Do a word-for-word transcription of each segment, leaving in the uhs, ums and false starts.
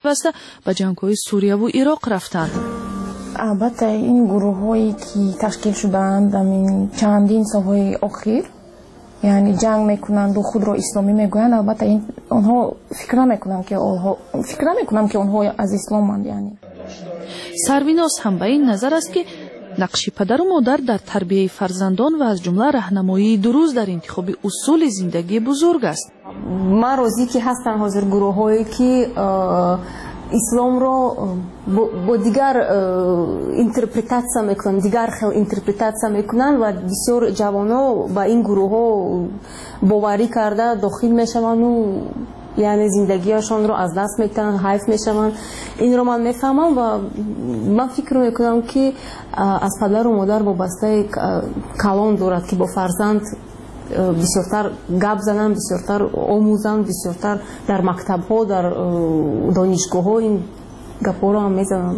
واسطه به جنگ‌های سوریه و عراق رفتند. البته این گروه‌هایی که تشکیل شدند در چندین سال‌های اخیر یعنی جنگ میکنند و خود را اسلامی میگویند، البته این آنها فکر نمیکنند که آنها فکر نمیکنند که آنها از اسلامند. یعنی سرویناس هم به این نظر است که نقش پدر و مادر در تربیت فرزندان و از جمله راهنمایی درست در انتخاب اصول زندگی بزرگ است. من راضی که هستن حاضر گروه‌هایی که اسلام را با دیگر اینترپرتاسیا میکنن، دیگر خیل اینترپرتاسیا میکنن و بسیار جوان‌ها با این گروه‌ها باوری کرده داخل میشوند و یعنی زندگیشان رو از دست میتونن، حیف میشوند. این رو من میفهمم و من فکر میکنم که از پدر و مادر وابسته کلان دارد که با فرزند بسیارتر گپ زنن، بسیارتر آموزن، بسیارتر در مکتب‌ها، در دانشگاه‌ها این گپ‌ها رو هم میزنن.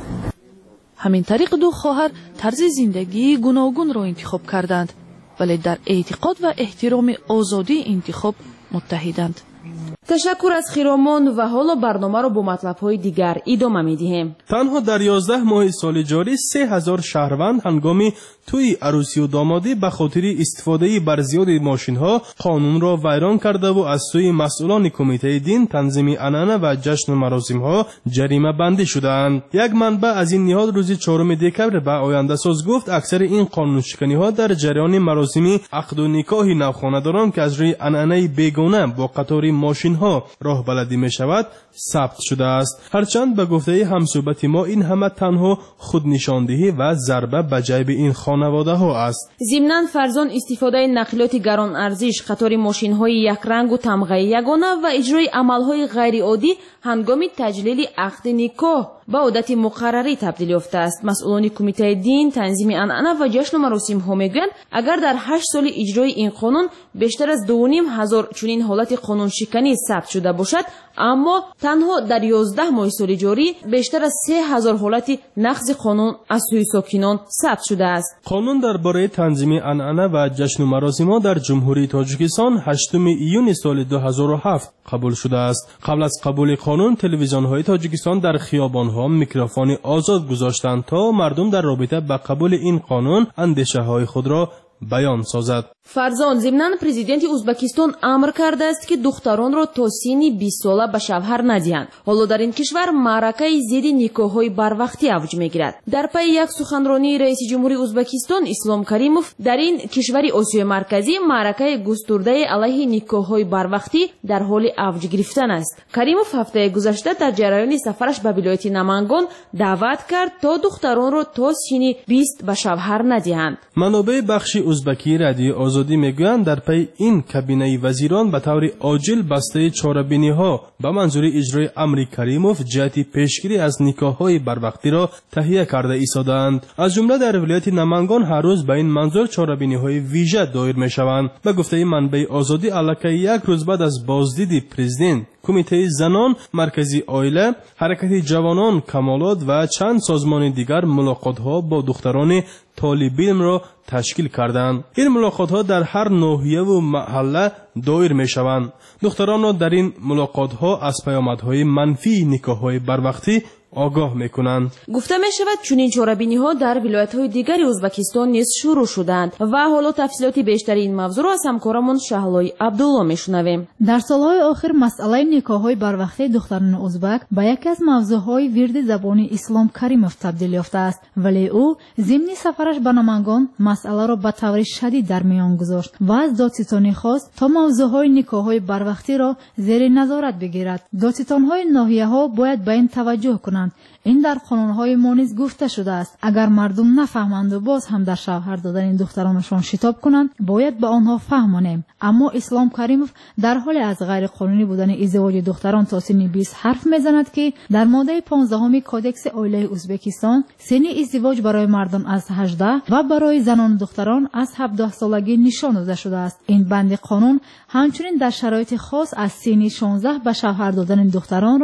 همین طریق دو خواهر طرز زندگی گوناگون را انتخاب کردند، ولی در اعتقاد و احترام آزادی انتخاب متحدند. تشکر از خیرامان و حالا برنامه را با مطلب‌های دیگر ادامه می‌دهیم. تنها در یازده ماه سال جاری سه هزار شهروند هنگام توی عروسی و دامادی به خاطر استفاده بر زیاد ماشین‌ها قانون را ویران کرده و از سوی مسئولان کمیته دین، تنظیم عنعنه و جشن و مراسم‌ها جریمه بندی شدند. یک منبع از این نهاد روز چهارم دکبر به آینده ساز گفت اکثر این قانون شکنی‌ها در جریان مراسم عقد و نکاح نوخانه‌داران که از روی عنعنه بیگانه با قطار ماشین‌ها راه بلدی می‌شود ثبت شده است. هرچند به گفته همصحبت ما این همه تنها خود نشاندهی و ضربه به جیب این خانواده ها است. ضمناً فرزان استفاده نقلیات گران ارزش، قطار ماشین های یک رنگ و تمغه یگانه و اجرای عمل های غیر عادی هنگام تجلیل عقد نکاح به عادت مقرری تبدیل یافته است. مسئولان کمیته دین، تنظیم عنعنه و جشن و مراسم ها میگویند اگر در هشت سال اجرای این قانون بیشتر از دو و نیم هزار چنین حالت قانون شکنی ثبت شده باشد، اما تنها در یازده ماه سال جاری بیشتر از سه هزار حالت نقض قانون از سوی ساکنان ثبت شده است. قانون درباره تنظیم عنعنه و جشن و مراسم ها در جمهوری تاجیکستان هشتم ایون سال دو هزار و هفت قبول شده است. قبل از قبول قانون تلویزیون های تاجیکستان در خیابان ها میکروفون آزاد گذاشتند تا مردم در رابطه با قبول این قانون اندیشه های خود را بیان سازد. فرزان ضمناً پرزیدنت ازبکستان امر کرده است که دختران را تا سن بیست ساله به شوهر ندهند. حالا در این کشور معرکه ضد نکاح‌های بروقتی اوج میگیرد. در پی یک سخنرانی رئیس جمهوری ازبکستان اسلام کریموف در این کشور آسیای مرکزی معرکه گسترده علیه نکاح‌های بروقتی در حال اوج گرفتن است. کریموف هفته گذشته در جریان سفرش به ولایت نمنگان دعوت کرد تا دختران را تا سن بیست به شوهر ندهند. منابع بخش ازبکی رادیو آزادی میگویند در پی این کابینه وزیران به طور عاجل بسته چاره‌بینی ها به منظور اجرای امر کریموف جهت پیشگیری از نکاح‌های بروقتی را تهیه کرده ایستادند. از جمله در ولایت نمنگان هر روز به این منظور چاره‌بینی‌های ویژه دایر میشوند. به گفته منبع آزادی البته یک روز بعد از بازدید پرزیدنت کمیته زنان، مرکزی عائله، حرکت جوانان کمالات و چند سازمان دیگر ملاقات‌ها با دختران طالب علم را تشکیل کردند. این ملاقات‌ها در هر ناحیه و محله دایر می‌شوند. دختران را در این ملاقات‌ها از پیامدهای منفی نکاح‌های بروقتی آگاه میکنند. گفته می شود چنین چاره‌بینی‌ها در ولایت‌های دیگری ازبکستان نیز شروع شدند و حالا تفصیلات بیشتر این موضوع را از همکارمان شهلای عبدالله میشنویم. در سالهای آخر مسئله نکاح‌های بروقتی دختران ازبک به یکی از موضوعهای ورد زبان اسلام کریموف تبدیل یافته است، ولی او ضمن سفرش به نمنگان مسئله را به طور شدید در میان گذاشت و از دادستانی خواست تا موضوعهای نکاح‌های بروقتی را زیر نظارت بگیرد. دادستان‌های ناحیه‌ها باید به این توجه کنند. این در قانون‌های ما نیز گفته شده است. اگر مردم نفهمند و باز هم در شوهر دادن این دخترانشان شتاب کنند، باید به آنها فهمانیم. اما اسلام کریموف در حال از غیر قانونی بودن ازدواج دختران تا سن بیست حرف میزند که در ماده پانزدهم کودکس عائله ازبکستان سن ازدواج برای مردان از هجده و برای زنان و دختران از هفده سالگی نشان داده شده است. این بند قانون همچنین در شرایط خاص از سن شانزده به شوهر دادن دختران را نیز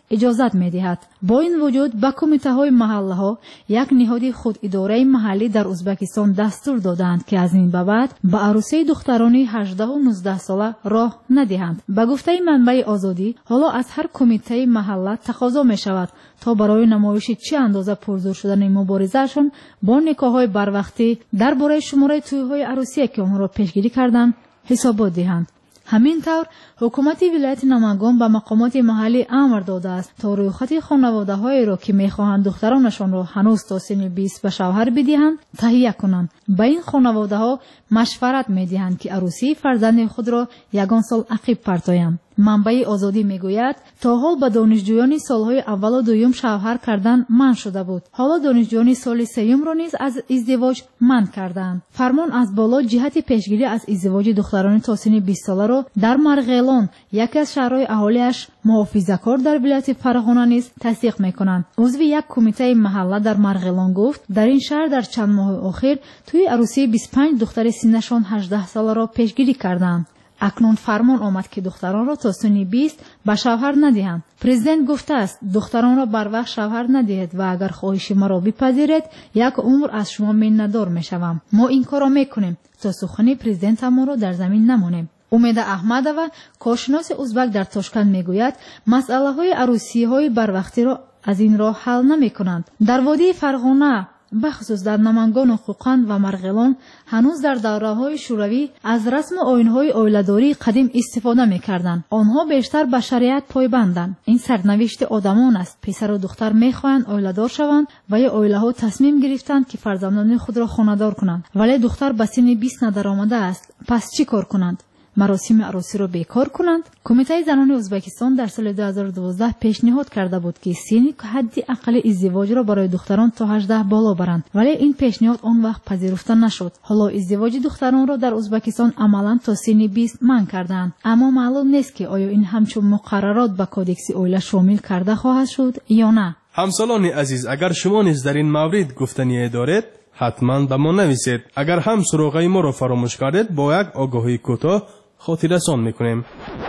اجازت می‌دهد. با این وجود به کمیته‌های محله‌ها یک نهاد خوداداره محلی در ازبکستان دستور دادند که از این به بعد به عروسی دختران هجده و نوزده ساله راه ندهند. به گفته منبع آزادی، حالا از هر کمیته محله تقاضا می‌شود تا برای نمایش چه اندازه پرزور شدن مبارزهشون با نکاح‌های بروقتی درباره شماره توی‌های عروسی که آنها را پیشگیری کردند حسابات دهند. همین طور حکومت ولایت نمنگان به مقامات محلی امر داده است تا رویخط خانواده‌هایی را که می‌خواهند دخترانشان را هنوز تا سن بیست به شوهر بدهند تهیه کنند. به این خانواده‌ها مشورت می‌دهند که عروسی فرزند خود را یگان سال عقب پرتایند. منبع آزادی میگوید تا حال به دانشجویان سالهای اول و دوم شوهر کردن منع شده بود. حالا دانشجویان سال سوم را نیز از ازدواج منع کردند. فرمان از بالا جهت پیشگیری از ازدواج دختران تا سن بیست ساله را در مرغیلان، یکی از شهرهای اهالیش محافظه‌کار در ولایت فرغانه نیز تصدیق میکنند. عضو یک کمیته محله در مرغیلان گفت در این شهر در چند ماه اخیر توی عروسی بیست و پنج دختر سنشان هجده ساله را پیشگیری کردند. اکنون فرمان آمد که دختران را تا سن بیست به شوهر ندهند. پرزیدنت گفته است دختران را بر وقت شوهر ندهید و اگر خواهش ما را بپذیرید یک عمر از شما منتدار میشوم. ما این کار را میکنیم تا سخن پرزیدنت ما را در زمین نمانیم. امید احمدова کارشناس ازبک در تاشکند میگوید مسئله های عروسی های بر وقتی را از این راه حل نمی کنند. در وادی فرغانه بخصوص در نمنگان و خوقند و مرغیلان هنوز در دوره‌های شوروی از رسم آیین‌های عائله‌داری قدیم استفاده می‌کردند. آنها بیشتر به شریعت پایبندند. این سرنوشت آدمان است. پسر و دختر می‌خواهند عائله‌دار شوند و یا عائله‌ها تصمیم گرفتند که فرزندان خود را خانه‌دار کنند. ولی دختر به سن بیست ندرآمده است. پس چی کار کنند؟ مراسم عروسی را بیکار کنند؟ کمیته زنان ازبکستان در سال دو هزار و دوازده پیشنهاد کرده بود که سن حد اقل ازدواج را برای دختران تا هجده بالا برند، ولی این پیشنهاد آن وقت پذیرفته نشد. حالا ازدواج دختران را در ازبکستان عملاً تا سن بیست منع کردند، اما معلوم نیست که آیا این همچون مقررات به کودکس عائله شامل کرده خواهد شد یا نه. همسالان عزیز، اگر شما نیز در این مورد گفتنی دارید حتما به ما نویسید. اگر هم سراغ ما را فراموش کردید با یک آگاهی کوتاه خاطررسان میکنیم.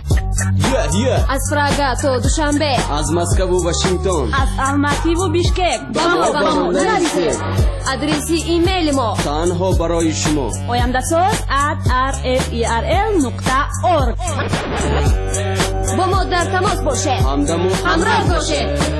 از پراگا تا دوشنبه، از مسکو و واشنگتن، از الماتی و بیشکک با ما با ما نویسید. آدرسی ایمیل ما تنها برای شما oyamdasoz at r f e r l نقطه org. با ما در تماس باشید، همراه باشید.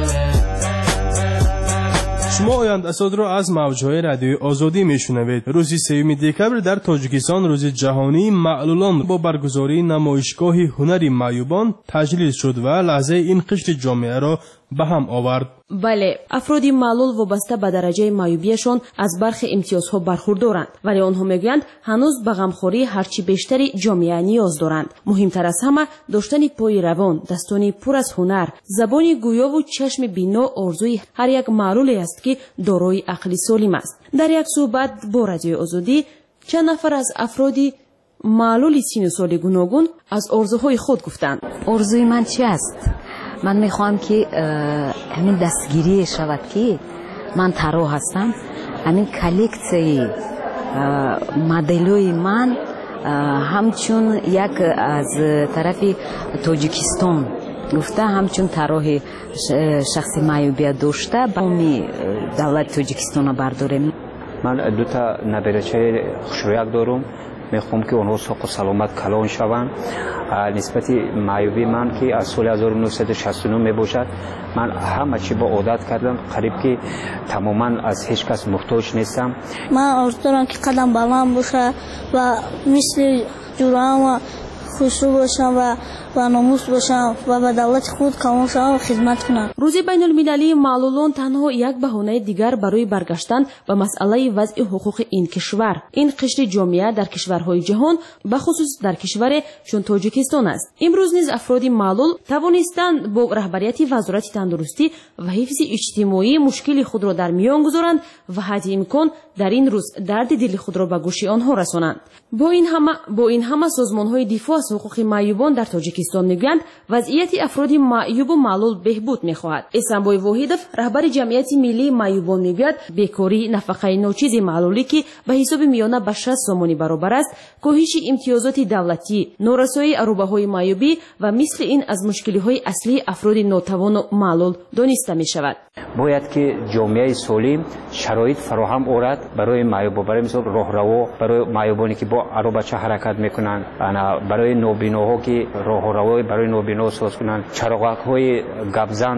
شما آیند اساد را از موجهای رادیوی آزادی میشنوید. روز سوم دکبر در تاجیکستان روز جهانی معلولان با برگزاری نمایشگاه هنری معیوبان تجلیل شد و لحظه این قشر جامعه را به هم آورد. بله، افرادی معلول وابسته به درجه معیوبیشان از برخی امتیازها برخوردارند، ولی آنها میگویند هنوز به غمخوری هرچی بیشتری جامعه نیاز دارند. مهمتر از همه داشتن پای روان، دستانی پر از هنر، زبانی گویا و چشم بینا آرزوی هر یک معلولی است که دارای عقل سالم است. در یک صحبت با رادیو آزادی چند نفر از افرادی معلول سن و سال گوناگون از آرزوهای خود گفتند. آرزوی من چی است؟ من میخوام که همین دستگیری شود که من طراح هستم. همین کلکسیی مدلوی من همچون یک از طرف تاجیکستان گفته همچون طراح شخصی معیوبیت داشته با می دولت تاجیکستان برداریم. من دو تا نبرچه خوشرویک دارم. میخوام که اونها ساق و سلامت کلان شوند. نسبت معیوبی من که از سال هزار و نهصد و شصت و نه میباشد، من همه چی با عادت کردم، قریب که تماما از هیچ کس محتاج نیستم. من آرزو دارم که قدم بلند باشه و مثل جورم و خوشرو باشم و و ناموس باشم و به دولت خود کامل شوم و خدمت کنم. روز بین المللی معلولان تنها یک بهانه دیگر برای برگشتن به مسئله وضع حقوق این کشور، این قشر جامعه در کشورهای جهان به خصوص در کشور چون تاجیکستان است. امروز نیز افراد معلول توانستند با رهبریت وزارت تندرستی و حفظ اجتماعی مشکل خود را در میان گذارند و حد امکان در این روز درد دل خود را به گوش آنها رسانند. با این همه با این همه سازمان‌های دفاع از از حقوق معیوبان در تاجیکستان میگویند وضعیت افراد معیوب و معلول بهبود میخواهد. اسنبوی وحیدوف رهبر جمعیت ملی معیوبان میگوید بیکاری نفقه ناچیز معلولی که به حساب میانه به شصت سومانی برابر است، کاهش امتیازات دولتی، نورسایی عروبه‌های معیوبی و مثل این از مشکل‌های اصلی افراد ناتوان و معلول دانسته میشود. باید که جامعه سالم شرایط فراهم آورد برای معیوبا، برای مثال راهرو، برای معیوبانی که با عروبچه حرکت میکنن، برای نابیناها که راهرو برای نابینا ساز کنن، چراغک‌های گبزن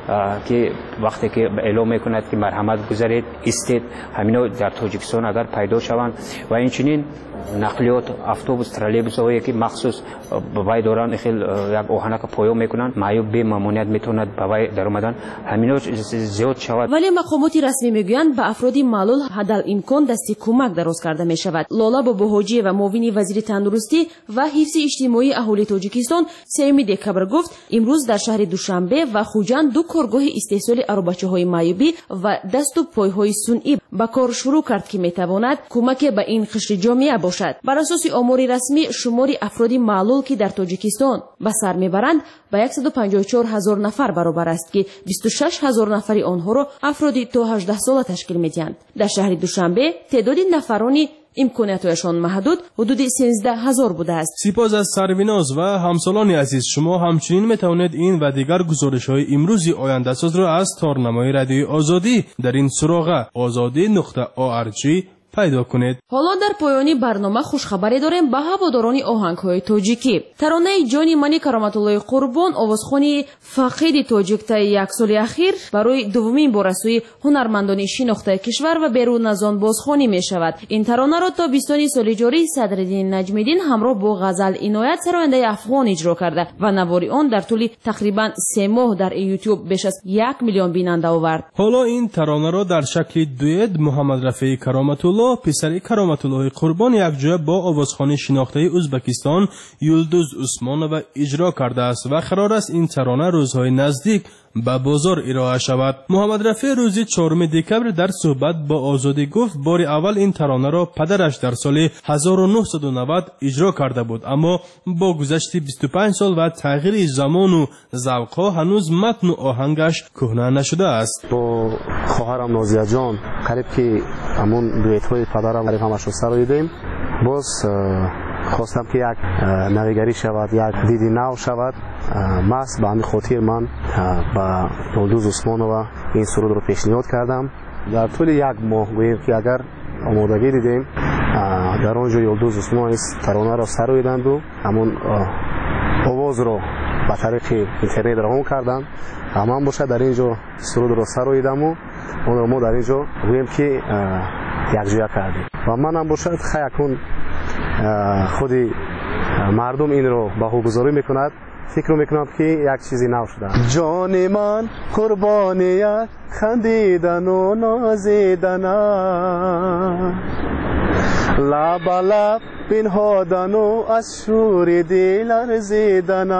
که وقتی که اعلام میکند که مرحمت گذارید استید، همینا در تاجیکستان اگر پیدا شوند و اینچنین نقلیات اتوبوس ترالبوس هایی که مخصوص به وای دوران خیلی یک آهنک پایه میکنند، معیوب به مامانیت میتوند به وای در اومدن، همینا زیاد شود. ولی مقامات رسمی میگویند به افراد معلول حداقل امکان دستی کمک دراز کرده می شود. لالا باباحاجی و معاون وزیر تندرستی و حفظ اجتماعی اهالی تاجیکستان سوم دکبر گفت امروز در شهر دوشنبه و خوجند دو کارگاه استحصال عروبچه‌های معیوبی و دست و پایهای صنعی به کار شروع کرد که میتواند کمک به این قشر جامعه باشد. بر اساس آمار رسمی شمار افراد معلول که در تاجیکستان به سر میبرند به صد و پنجاه و چهار هزار نفر برابر است که بیست و شش هزار نفر آنها را افراد تا هجده ساله تشکیل میدهند. در شهر دوشنبه تعداد نفرانی امکاناتشان محدود حدود سیزده هزار بوده است. سپاس از سرویناز و همسالان عزیز. شما همچنین میتوانید این و دیگر گزارش‌های امروزی آینده ساز را از تارنمای رادیوی آزادی در این سراغ آزادی نقطه org پیدا کنید. حالا در پایانی برنامه خوشخبری داریم به هواداران آهنگ‌های تاجیکی. ترانه جانی منی کرامت الله قربان آوازخوانی فقید تاجیک تا یک سال اخیر برای دومین بار از سوی هنرمندان شناخته کشور و بیرون از آن بازخوانی می شود. این ترانه را تا بیستم سال جاری صدرالدین نجمیدین همراه با غزل عنایت سراینده افغان اجرا کرده و نوار آن در طول تقریبا سه ماه در یوتیوب بیش از یک میلیون بیننده آورد. حالا این ترانه را در شکل دوئت محمد رفیعی کرامت الله پسری کرامت الله قربان یکجا با آوازخوان شناخته ازبکستان یلدوز عثمان و اجرا کرده است و قرار است این ترانه روزهای نزدیک به بازار ارائه شود. محمد رفیع روز چهارم دکبر در صحبت با آزادی گفت بار اول این ترانه را پدرش در سال هزار و نهصد و نود اجرا کرده بود، اما با گذشت بیست و پنج سال و تغییر زمان و ذوق‌ها هنوز متن و آهنگش کهنه نشده است. با خواهرم نازیه جان قریب که همون دویت‌های پدرم قریب همش رو سراییدیم، باز خواستم که یک نویگری شود، یک دیدی نو شود. ماست به همین خاطر من با یلدوز عثمانова این سرود رو پیشنهاد کردم. در طول یک ماه گوییم که اگر آمادگی دیدیم در آنجا یلدوز عثمان ترانه را سراییدند و همون آواز رو به طریق اینترنت روان کردند. من باشه در اینجا سرود رو سراییدم و اون رو ما در اینجا گوییم که یکجا کردیم و من هم باشد خیلی خودی مردم این رو بهوگذاری میکند، فکر میکنم که یک چیزی نو شده. جان من قربان یک خندیدن و نازیدن، لب لب بنهادن و از شور دل ارزیدن،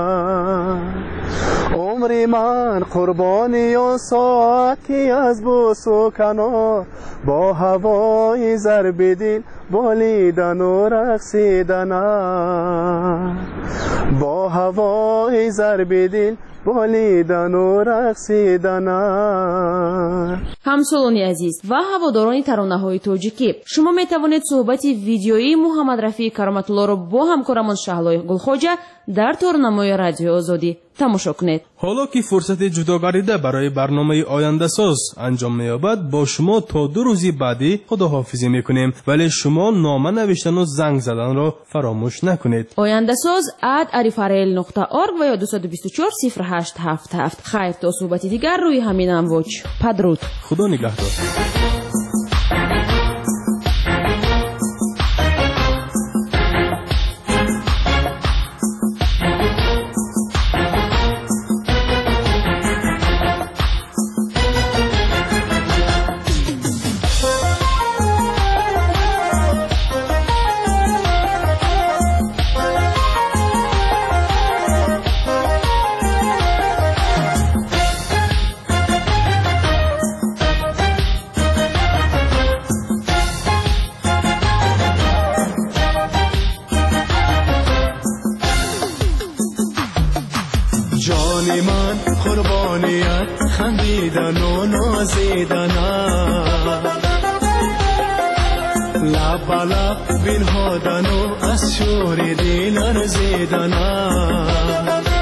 عمر من قربان یا ساعتی از بوس و کنار، با هوای ضرب دل بالیدن و رقصیدن، با هوای ضرب دل بالیدن و رقصیدن. همسالان عزیز و هواداران ترانه‌های تاجیکی، شما می توانید صحبت ویدیویی محمد رفیع کرامت الله را با همکارمان شهلای گلخواجه در تارنمای رادیو آزادی تماشا کنید. حالا که فرصت جداگانه برای برنامه آینده ساز انجام می‌یابد، با شما تا دو روزی بعدی خداحافظی می‌کنیم، ولی شما نامه نوشتن و زنگ زدن را فراموش نکنید. آینده ساز ات arifarel نقطه org و یا دو دو چهار صفر هشت هفت هفت. خیر تا صحبت دیگر روی همین امواج. پدرود. خدا نگهدار. باید خندیدن و نازیدن لب به لب بنهادن و از شور دل ارزیدن